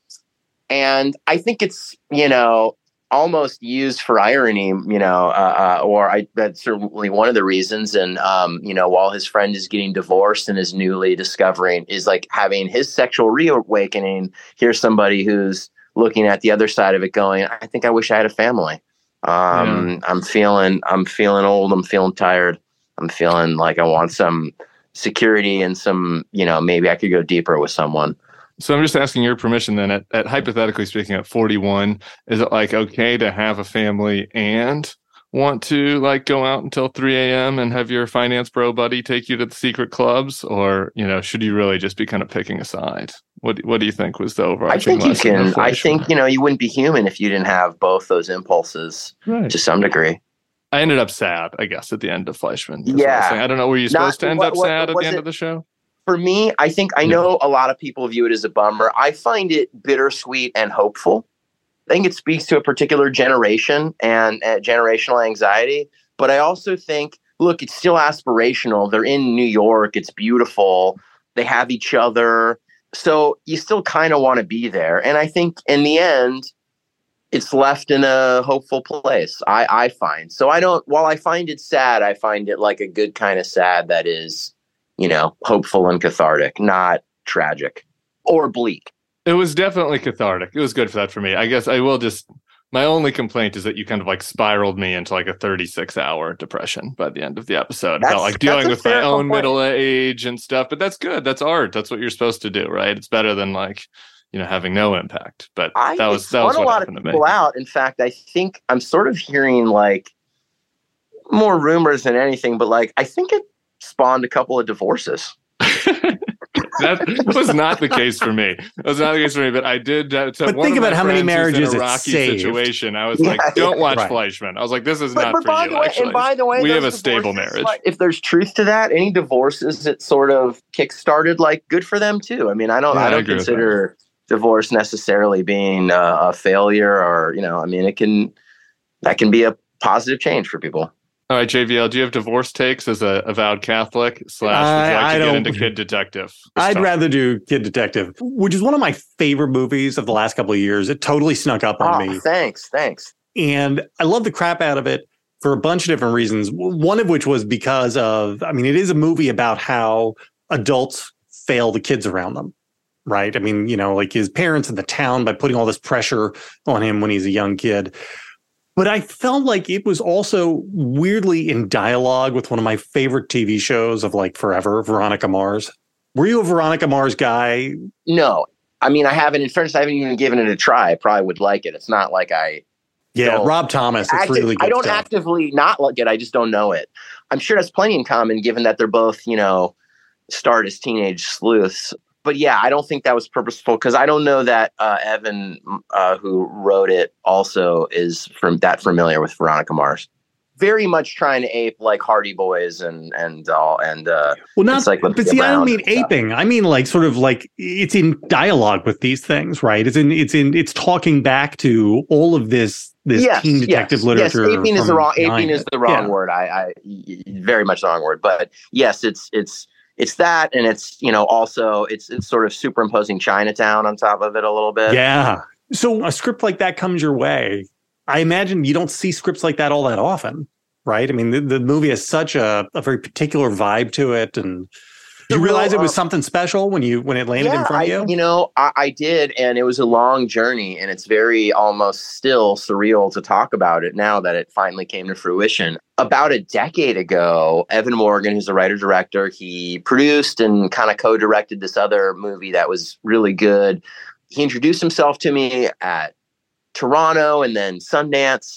and I think it's, you know, almost used for irony, you know, uh, uh, or I, that's certainly one of the reasons. And, um, you know, while his friend is getting divorced and is newly discovering, is like having his sexual reawakening, here's somebody who's looking at the other side of it going, I think I wish I had a family. Um, Yeah. I'm feeling, I'm feeling old. I'm feeling tired. I'm feeling like I want some security and some, you know, maybe I could go deeper with someone. So I'm just asking your permission then, at, at hypothetically speaking, at forty-one, is it like okay to have a family and want to like go out until three a.m. and have your finance bro buddy take you to the secret clubs? Or, you know, should you really just be kind of picking a side? What, what do you think was the I overarching think you lesson of can, I Fleischman? think, you know, you wouldn't be human if you didn't have both those impulses Right. to some degree. I ended up sad, I guess, at the end of Fleischman. is what I was Yeah. saying. I don't know. Were you Not- supposed to end what- up what- sad at was the end it- of the show? For me, I think I know a lot of people view it as a bummer. I find it bittersweet and hopeful. I think it speaks to a particular generation and uh, generational anxiety. But I also think, look, it's still aspirational. They're in New York. It's beautiful. They have each other. So you still kind of want to be there. And I think in the end, it's left in a hopeful place, I, I find. So I don't, while I find it sad, I find it like a good kind of sad that is, you know, hopeful and cathartic, not tragic or bleak. It was definitely cathartic. It was good for that for me. I guess I will just, my only complaint is that you kind of like spiraled me into like a thirty-six hour depression by the end of the episode. That's- Felt like that's dealing a with my fair own complaint. middle age and stuff, but that's good. That's art. That's what you're supposed to do, right? It's better than like, you know, having no impact. But I that was, it's that was spun a what lot of happened to me. people out. In fact, I think I'm sort of hearing like more rumors than anything, but like I think it spawned a couple of divorces. That was not the case for me. That was not the case for me, but I did. Uh, to But one think of my about how many friends who's marriages in a it rocky saved. situation. I was Yeah, like, "Don't watch right. Fleischman." I was like, "This is But, not but for by you." the way, actually, and by the way, we have those a stable divorces, marriage. like, if there's truth to that, any divorces that sort of kickstarted, like good for them too. I mean, I don't, Yeah, I I don't agree with consider divorce necessarily being uh, a failure, or you know, I mean, it can that can be a positive change for people. All right, J V L, do you have divorce takes as a avowed Catholic slash would you I- like I to get don't- into Kid Detective? this I'd time? rather do Kid Detective, which is one of my favorite movies of the last couple of years. It totally snuck up on Oh, me. thanks, thanks. And I love the crap out of it for a bunch of different reasons. One of which was because of, I mean, it is a movie about how adults fail the kids around them, right? I mean, you know, like his parents in the town by putting all this pressure on him when he's a young kid. But I felt like it was also weirdly in dialogue with one of my favorite T V shows of like forever, Veronica Mars. Were you a Veronica Mars guy? No, I mean, I haven't. In fairness, I haven't even given it a try. I probably would like it. It's not like I. Yeah, No. Rob Thomas. It's Active, really good I don't stuff. actively not like it. I just don't know it. I'm sure that's plenty in common, given that they're both, you know, starred as teenage sleuths. But yeah, I don't think that was purposeful because I don't know that uh, Evan, uh, who wrote it, also is from that familiar with Veronica Mars. Very much trying to ape like Hardy Boys and and all and uh, Well, not, It's like but Olivia see, I don't Brown mean and stuff. aping. I mean like sort of like it's in dialogue with these things, right? It's in, it's in, it's talking back to all of this, this yes, teen detective yes, literature. Yes, aping is the from wrong. behind Aping is it. the wrong Yeah. word. I, I very much the wrong word. But yes, it's it's it's that, and it's, you know, also it's it's sort of superimposing Chinatown on top of it a little bit. Yeah. So a script like that comes your way. I imagine you don't see scripts like that all that often, right? I mean, the, the movie has such a, a very particular vibe to it, and did you realize it was something special when you when it landed yeah, in front of you? I, you know, I, I did, and it was a long journey, and it's very almost still surreal to talk about it now that it finally came to fruition. About a decade ago, Evan Morgan, who's a writer-director, he produced and kind of co-directed this other movie that was really good. He introduced himself to me at Toronto and then Sundance,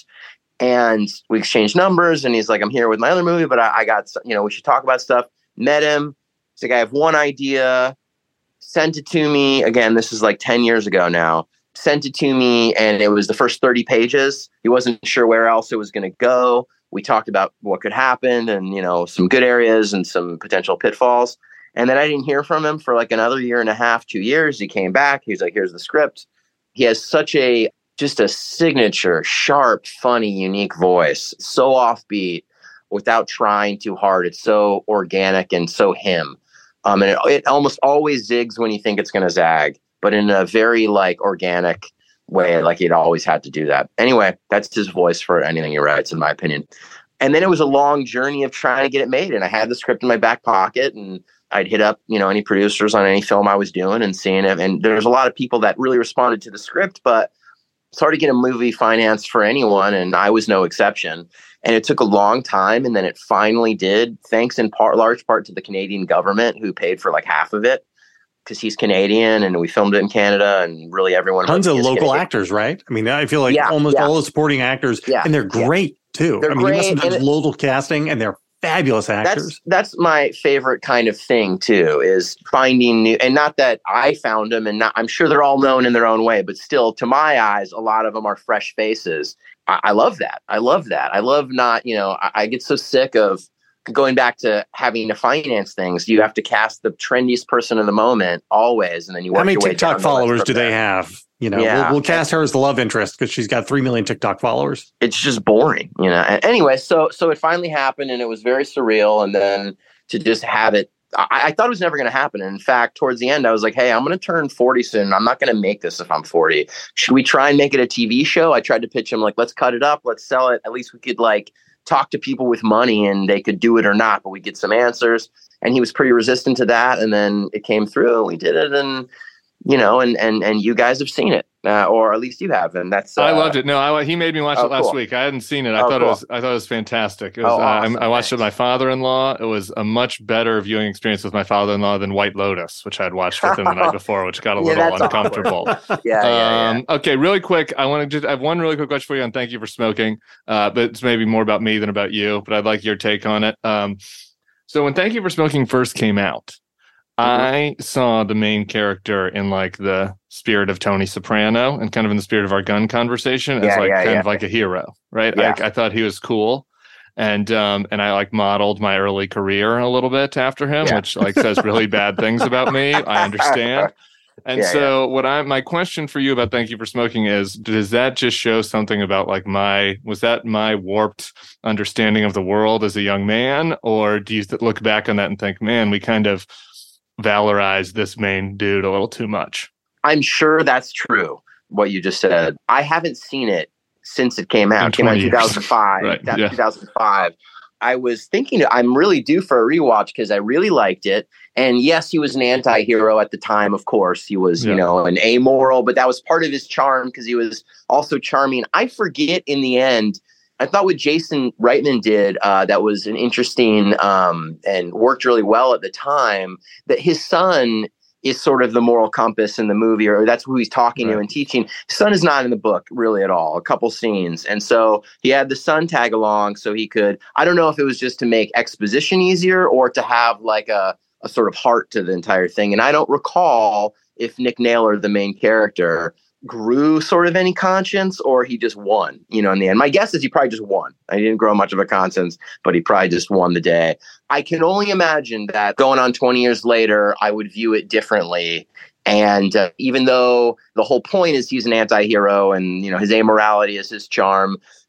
and we exchanged numbers, and he's like, I'm here with my other movie, but I, I got, you know, we should talk about stuff. Met him. He's like, I have one idea, sent it to me. Again, this is like ten years ago now. Sent it to me, and it was the first thirty pages. He wasn't sure where else it was going to go. We talked about what could happen and, you know, some good areas and some potential pitfalls. And then I didn't hear from him for like another year and a half, two years. He came back. He was like, here's the script. He has such a, just a signature, sharp, funny, unique voice. So offbeat without trying too hard. It's so organic and so him. Um, and it, it almost always zigs when you think it's going to zag, but in a very like organic way, like he'd always had to do that. Anyway, that's his voice for anything he writes, in my opinion. And then it was a long journey of trying to get it made. And I had the script in my back pocket, and I'd hit up, you know, any producers on any film I was doing and seeing it. And there's a lot of people that really responded to the script, but it's hard to get a movie financed for anyone. And I was no exception. And it took a long time, and then it finally did, thanks in part, large part to the Canadian government, who paid for like half of it because he's Canadian, and we filmed it in Canada, and really everyone. Tons of local Canadian. actors, right? I mean, I feel like yeah, almost yeah. all the supporting actors, yeah, and they're great yeah. too. They're I mean, great, you must have done it, local casting, and they're fabulous actors. That's, that's my favorite kind of thing too, is finding new, and not that I found them, and not, I'm sure they're all known in their own way, but still, to my eyes, a lot of them are fresh faces. I, I love that. I love that. I love not, you know, I, I get so sick of going back to having to finance things. You have to cast the trendiest person in the moment always, and then you work How many your way TikTok down followers the do they there. have? You know, yeah. we'll, we'll cast her as the love interest because she's got three million TikTok followers. It's just boring, you know. And anyway, so so it finally happened, and it was very surreal. And then to just have it, I, I thought it was never going to happen. And in fact, towards the end, I was like, hey, I'm going to turn forty soon. I'm not going to make this if I'm forty. Should we try and make it a T V show? I tried to pitch him like, let's cut it up, let's sell it. At least we could like talk to people with money, and they could do it or not, but we get some answers. And he was pretty resistant to that. And then it came through, and we did it. And, you know, and, and, and you guys have seen it, uh, or at least you have. And that's, uh, I loved it. No, I, he made me watch oh, it last cool. week. I hadn't seen it. I oh, thought cool. it was, I thought it was fantastic. It was, oh, awesome. uh, I, I watched Thanks. it with my father-in-law. It was a much better viewing experience with my father-in-law than White Lotus, which I'd watched with him the night before, which got a yeah, little uncomfortable. yeah, yeah, um, yeah. Okay, really quick. I want to just I have one really quick question for you on Thank You for Smoking, uh, but it's maybe more about me than about you, but I'd like your take on it. Um, so when Thank You for Smoking first came out, I saw the main character in like the spirit of Tony Soprano and kind of in the spirit of our gun conversation as yeah, like yeah, kind yeah. of like a hero, right? Yeah. I, I thought he was cool. And um and I like modeled my early career a little bit after him, Yeah. which like says really bad things about me. I understand. And Yeah, so what I my question for you about Thank You for Smoking is, does that just show something about like my was that my warped understanding of the world as a young man, or do you th- look back on that and think, man, we kind of valorize this main dude a little too much? I'm sure that's true, what you just said. I haven't seen it since it came out. In It came out in twenty two thousand five. Right, That- yeah. two thousand five. I was thinking I'm really due for a rewatch because I really liked it. And yes, he was an anti-hero at the time, of course. He was, Yeah. you know, an amoral, but that was part of his charm because he was also charming. I forget in the end, I thought what Jason Reitman did uh, that was an interesting um, and worked really well at the time, that his son is sort of the moral compass in the movie, or that's who he's talking Right. to and teaching. His son is not in the book really at all, a couple scenes. And so he had the son tag along so he could, I don't know if it was just to make exposition easier or to have like a, a sort of heart to the entire thing. And I don't recall if Nick Naylor, the main character, grew sort of any conscience or he just won, you know, in the end. My guess is he probably just won. I didn't grow much of a conscience, but he probably just won the day. I can only imagine that going on twenty years later, I would view it differently. And uh, even though the whole point is he's an anti-hero and, you know, his amorality is his charm,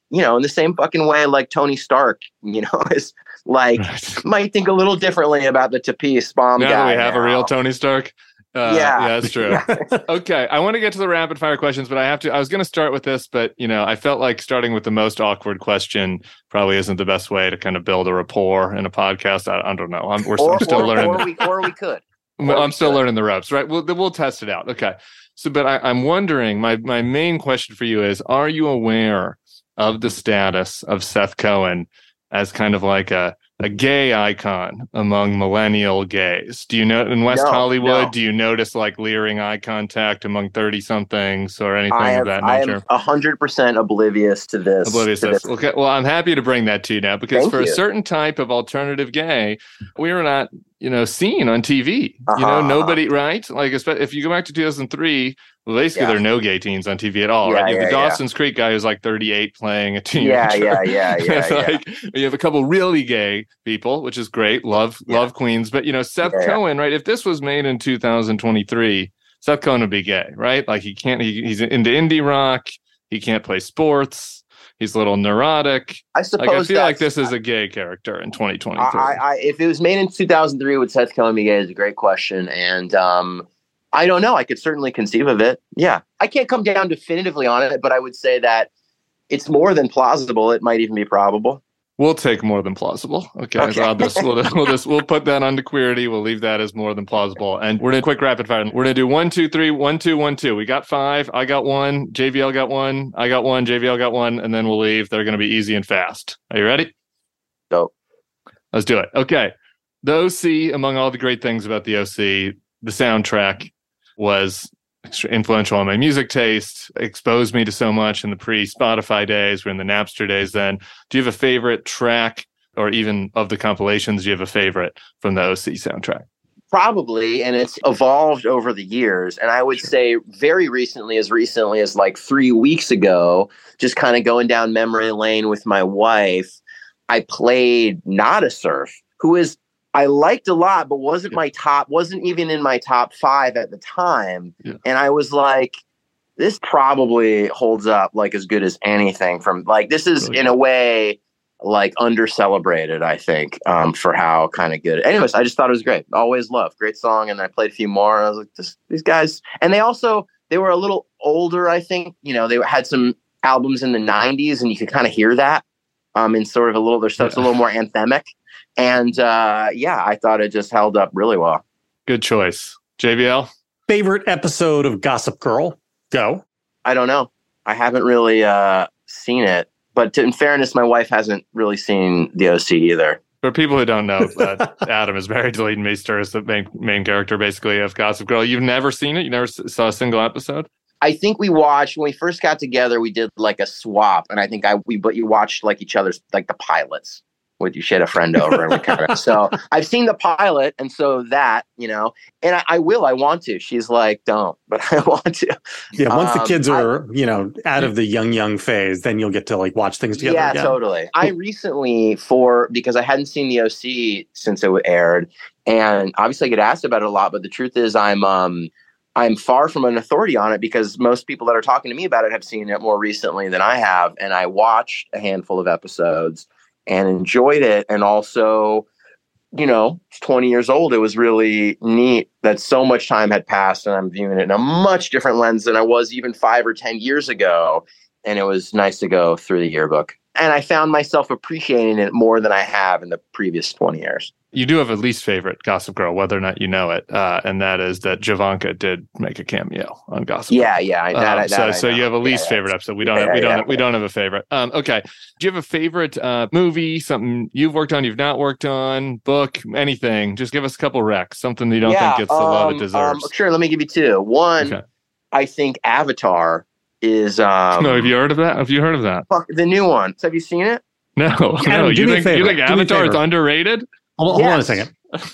you know, in the same fucking way, like Tony Stark, you know, is like, Right. might think a little differently about the Tapis bomb Now guy. that we have now. a real Tony Stark. Uh, Yeah. yeah, that's true. Okay, I want to get to the rapid fire questions, but I have to. I was going to start with this, but you know, I felt like starting with the most awkward question probably isn't the best way to kind of build a rapport in a podcast. I, I don't know. I'm, we're Or, I'm still or, learning. or, we, or we could. Well, Or I'm we still could. learning the ropes, right? We'll we'll test it out. Okay. So, but I, I'm wondering. My my main question for you is: are you aware of the status of Seth Cohen as kind of like a a gay icon among millennial gays? Do you know in West No, Hollywood? no. Do you notice like leering eye contact among thirty somethings or anything I, of have, that I nature? am one hundred percent oblivious to this. Oblivious to to this. this. Okay. Well, I'm happy to bring that to you now because Thank for a you. certain type of alternative gay, we are not, you know, seen on T V. Uh-huh, You know, uh-huh. nobody, right? Like, espe- if you go back to two thousand three, well, basically Yeah. there are no gay teens on T V at all, Yeah, right? You have the yeah, yeah. Dawson's Creek guy who's like thirty-eight playing a teenager. Yeah, yeah, yeah, yeah, It's yeah. like, you have a couple really gay people, which is great. Love, Yeah. love Queens. But, you know, Seth Yeah, yeah. Cohen, right? If this was made in two thousand twenty-three, Seth Cohen would be gay, right? Like he can't, he, he's into indie rock. He can't play sports. He's a little neurotic. I suppose Like I feel like that's- this is a gay character in twenty twenty-three. I, I, if it was made in two thousand three, would Seth Cohen be gay? Is a great question, and um, I don't know. I could certainly conceive of it. Yeah, I can't come down definitively on it, but I would say that it's more than plausible. It might even be probable. We'll take more than plausible. Okay, Okay. So I'll just, we'll, we'll just we'll put that under queerty. We'll leave that as more than plausible. And we're gonna quick rapid fire. We're gonna do one, two, three, one, two, one, two. We got five. I got one. J V L got one. I got one. J V L got one. And then we'll leave. They're gonna be easy and fast. Are you ready? So Let's do it. Okay. The O C, among all the great things about the O C, the soundtrack was extra- influential on my music taste, exposed me to so much in the pre-Spotify days, we're in the Napster days then. Do you have a favorite track, or even of the compilations, do you have a favorite from the O C soundtrack? probably, and it's evolved over the years. And I would say very recently, as recently as like three weeks ago, just kind of going down memory lane with my wife, I played Nada Surf, who is I liked a lot, but wasn't my top, wasn't even in my top five at the time. Yeah. And I was like, this probably holds up like as good as anything from like, this is Really? in a way like under celebrated, I think, um, for how kind of good. Anyways, I just thought it was great. Always loved. Great song. And I played a few more. And I was like, this, these guys, and they also, they were a little older, I think. You know, they had some albums in the nineties and you could kind of hear that um, in sort of a little, their stuff's a little more anthemic. And uh, yeah, I thought it just held up really well. Good choice. J B L? Favorite episode of Gossip Girl? Go. I don't know. I haven't really uh, seen it. But to, in fairness, my wife hasn't really seen the O C either. For people who don't know, uh, Adam is married to Leighton Meester, is the main, main character, basically, of Gossip Girl. You've never seen it? You never s- saw a single episode? I think we watched, when we first got together, we did like a swap. And I think I we but you watched like each other's, like the pilots. With you, she had a friend over, and we kind of. So I've seen the pilot, and so that you know, and I, I will, I want to. She's like, don't, but I want to. Yeah, once the Um, kids I- are, you know, out of the young, young phase, then you'll get to like watch things together Yeah, again. totally. I recently, for because I hadn't seen the O C since it aired, and obviously I get asked about it a lot. But the truth is, I'm um, I'm far from an authority on it because most people that are talking to me about it have seen it more recently than I have, and I watched a handful of episodes and enjoyed it, and also, you know, it's twenty years old. It was really neat that so much time had passed, and I'm viewing it in a much different lens than I was even five or ten years ago. And it was nice to go through the yearbook. And I found myself appreciating it more than I have in the previous twenty years. You do have a least favorite Gossip Girl, whether or not you know it, uh, and that is that Javanka did make a cameo on Gossip Girl. Yeah, yeah. That, Um, that so, I so know. you have a least Yeah, favorite episode. We don't. Yeah, we don't. yeah, we yeah. don't have a favorite. Um, okay. Do you have a favorite uh, movie? Something you've worked on, you've not worked on, book, anything? Just give us a couple recs. Something you don't yeah, think gets the love it um, deserves. Um, sure, let me give you two. One, Okay. I think Avatar is um, no, have you heard of that? Have you heard of that? fuck, the new one. So have you seen it? No, no. do You me a think favor. you think Do me a Avatar is favor. underrated? Hold, hold on a Yes. second.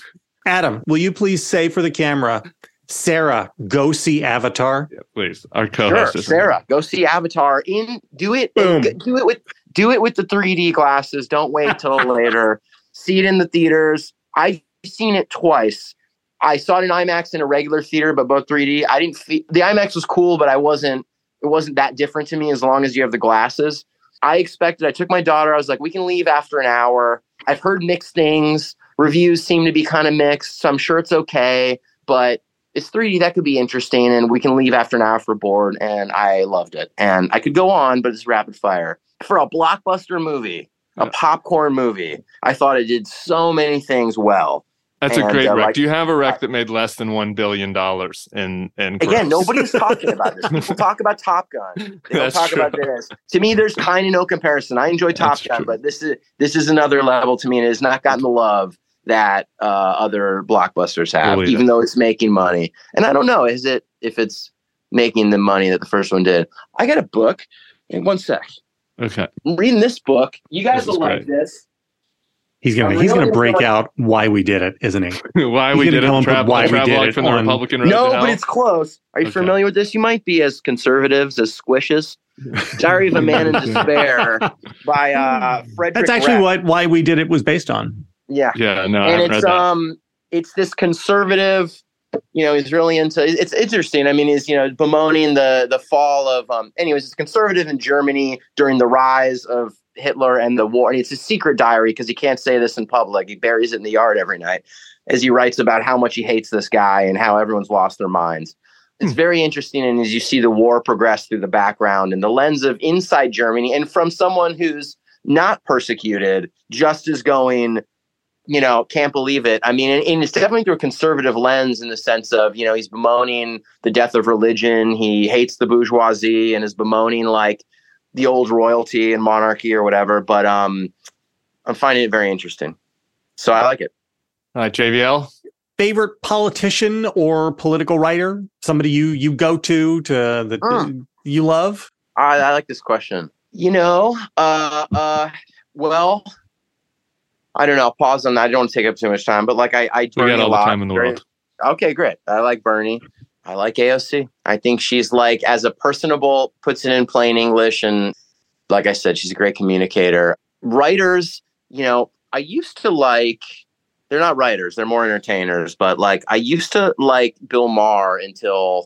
Adam, will you please say for the camera, Sarah, go see Avatar? Yeah, please. Our Sure, co-host. is- Sarah, go see Avatar. In do it. Boom. Do it with do it with the three D glasses. Don't wait till later. See it in the theaters. I've seen it twice. I saw it in IMAX in a regular theater, but both three D. I didn't feel the IMAX was cool, but I wasn't. It wasn't that different to me as long as you have the glasses. I expected, I took my daughter, I was like, we can leave after an hour. I've heard mixed things. Reviews seem to be kind of mixed, so I'm sure it's okay, but it's three D, that could be interesting, and we can leave after an hour for board, and I loved it. And I could go on, but it's rapid fire. For a blockbuster movie, a popcorn movie, I thought it did so many things well. That's and, a great uh, rec. like, Do you have a rec that made less than one billion dollars in in gross? Again, nobody's talking about this. People talk about Top Gun. They don't That's talk true. about this. To me, there's kind of no comparison. I enjoy Top That's Gun, true. but this is this is another level to me, and it has not gotten the love that uh, other blockbusters have, Believe even it. though it's making money. And I don't know, is it if it's making the money that the first one did? I got a book. In one sec. Okay. I'm reading this book. You guys This will is like great. this. He's gonna I'm he's really gonna break enjoying- out why we did it, isn't he? Why He's we gonna did come it? up with Travel, why we travel did like it from the on- Republican Road No, to but Hell? it's close. Are you Okay. familiar with this? You might be as conservatives as Squishes. Diary of a Man in Despair by uh, Frederick. That's actually Reck. what why we did it was based on. Yeah, Yeah, no, I and haven't it's read that. um, it's this conservative. You know, he's really into. It's interesting. I mean, he's you know bemoaning the the fall of. Um, anyways, it's conservative in Germany during the rise of Hitler and the war. And it's a secret diary because he can't say this in public. He buries it in the yard every night as he writes about how much he hates this guy and how everyone's lost their minds. It's Hmm. very interesting. And as you see the war progress through the background and the lens of inside Germany and from someone who's not persecuted, just as going, you know, can't believe it. I mean, and, and it's definitely through a conservative lens in the sense of, you know, he's bemoaning the death of religion. He hates the bourgeoisie and is bemoaning like the old royalty and monarchy or whatever. But um, I'm finding it very interesting. So I like it. All right, J V L. Favorite politician or political writer? Somebody you you go to to that Mm. you love? I, I like this question. You know, uh, uh, well, I don't know. I'll pause on that. I don't want to take up too much time, but like I, I We Bernie got a all the lot. time in the Very- world. Okay, great. I like Bernie. I like A O C. I think she's like, as a personable, puts it in plain English. And like I said, she's a great communicator. Writers, you know, I used to like, they're not writers, they're more entertainers. But like, I used to like Bill Maher until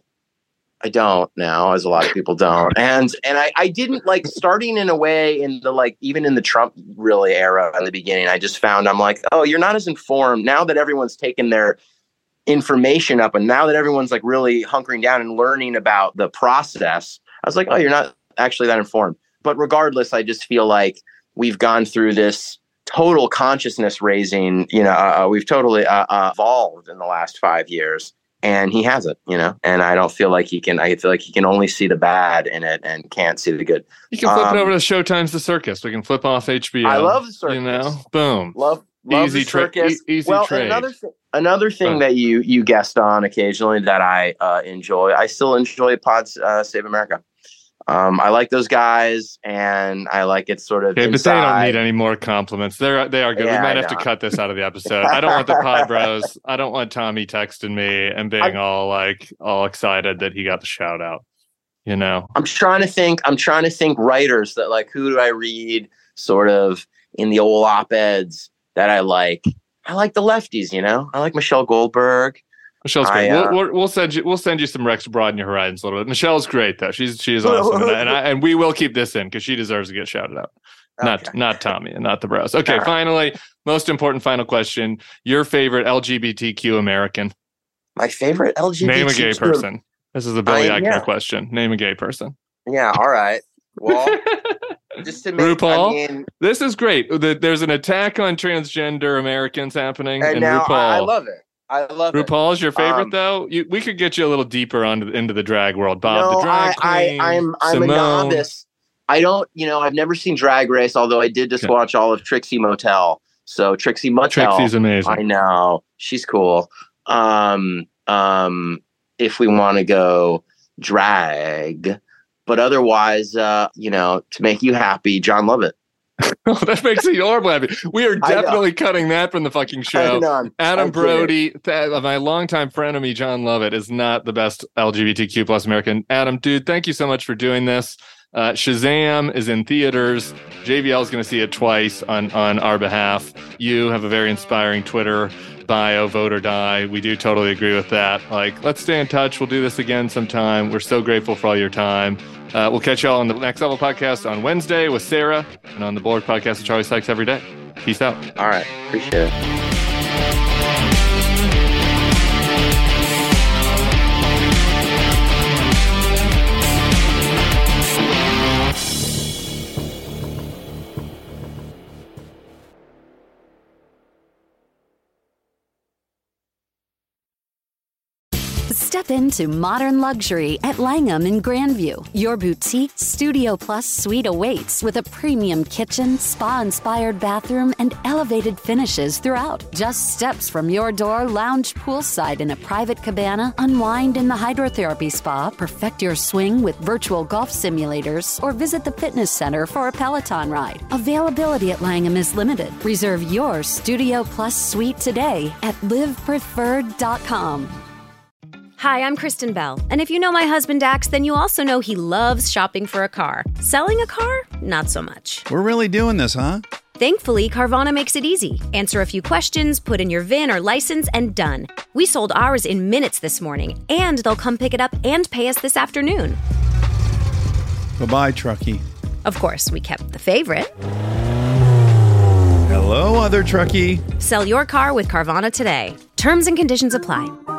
I don't now, as a lot of people don't. And and I, I didn't like starting in a way in the like, even in the Trump really era in the beginning, I just found I'm like, oh, you're not as informed now that everyone's taken their information up and now that everyone's like really hunkering down and learning about the process. I was like, oh, you're not actually that informed. But regardless, I just feel like we've gone through this total consciousness raising, you know, uh, we've totally uh, uh, evolved in the last five years. And he hasn't, you know, and I don't feel like he can, I feel like he can only see the bad in it and can't see the good. You can flip Um, it over to Showtime's The Circus. We can flip off H B O. I love The Circus. You know, boom. Love, love Easy the tra- circus. e- easy well, trade. and another thing, another thing Fun. that you you guest on occasionally that I uh, enjoy. I still enjoy Pods uh, Save America. Um, I like those guys, and I like it sort of. Okay, but they don't inside. need any more compliments. They're they are good. Yeah, we might I have to know. cut this out of the episode. I don't want the pod bros. I don't want Tommy texting me and being I- all like all excited that he got the shout out. You know, I'm trying to think. I'm trying to think writers that like who do I read sort of in the old op-eds that I like. I like the lefties, you know. I like Michelle Goldberg. Michelle's I, great. uh, we'll, we'll we'll send you we'll send you some Rex Broad in your horizons a little bit. Michelle's great though. She's she's awesome, and, I, and, I, and we will keep this in because she deserves to get shouted out. Not Okay. not Tommy and not the bros. Okay, All right. finally, most important final question: your favorite L G B T Q American? My favorite L G B T Q. Name a gay person. This is the Billy I- Eichner yeah. question. Name a gay person. Yeah. All right. Well, just to make. RuPaul? I mean, This is great. The- There's an attack on transgender Americans happening, and and now RuPaul. I, I love it. I love it. RuPaul is your favorite, Um, though. You, we could get you a little deeper onto into the drag world. Bob, no, the drag I, queen. I, I'm I'm Simone. a novice. I don't, you know, I've never seen Drag Race, although I did just Okay. watch all of Trixie Motel. So Trixie Motel, Trixie's amazing. I know she's cool. Um, um, if we want to go drag, but otherwise, uh, you know, to make you happy, John Lovett. Oh, that makes me horrible happy. We are I know. definitely cutting that from the fucking I show. know, I'm- Adam I get it. Brody, th- my longtime friend of me, John Lovett, is not the best L G B T Q plus American. Adam, dude, thank you so much for doing this. Uh, Shazam is in theaters. J V L is going to see it twice on, on our behalf. You have a very inspiring Twitter bio, vote or die. We do totally agree with that. Like, let's stay in touch. We'll do this again sometime. We're so grateful for all your time. Uh, we'll catch y'all on the Next Level podcast on Wednesday with Sarah and on the Board podcast with Charlie Sykes every day. Peace out. All right. Appreciate it. Step into modern luxury at Langham in Grandview. Your boutique Studio Plus suite awaits with a premium kitchen, spa-inspired bathroom, and elevated finishes throughout. Just steps from your door, lounge poolside in a private cabana, unwind in the hydrotherapy spa, perfect your swing with virtual golf simulators, or visit the fitness center for a Peloton ride. Availability at Langham is limited. Reserve your Studio Plus suite today at live preferred dot com. Hi, I'm Kristen Bell, and if you know my husband Dax, then you also know he loves shopping for a car. Selling a car? Not so much. We're really doing this, huh? Thankfully, Carvana makes it easy. Answer a few questions, put in your V I N or license, and done. We sold ours in minutes this morning, and they'll come pick it up and pay us this afternoon. Bye-bye, Truckee. Of course, we kept the favorite. Hello, other Truckee. Sell your car with Carvana today. Terms and conditions apply.